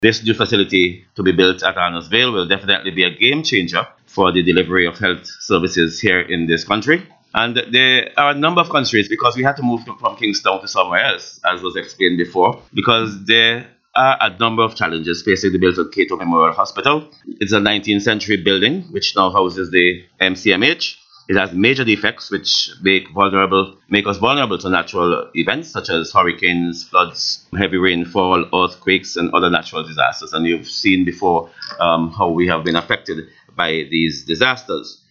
This new facility to be built at Arnosville will definitely be a game changer for the delivery of health services here in this country. And there are a number of countries because we had to move from Kingstown to somewhere else, as was explained before, because there are a number of challenges facing the Milton Cato Memorial Hospital. It's a 19th century building which now houses the MCMH. It has major defects which make us vulnerable to natural events such as hurricanes, floods, heavy rainfall, earthquakes, and other natural disasters. And you've seen before how we have been affected by these disasters.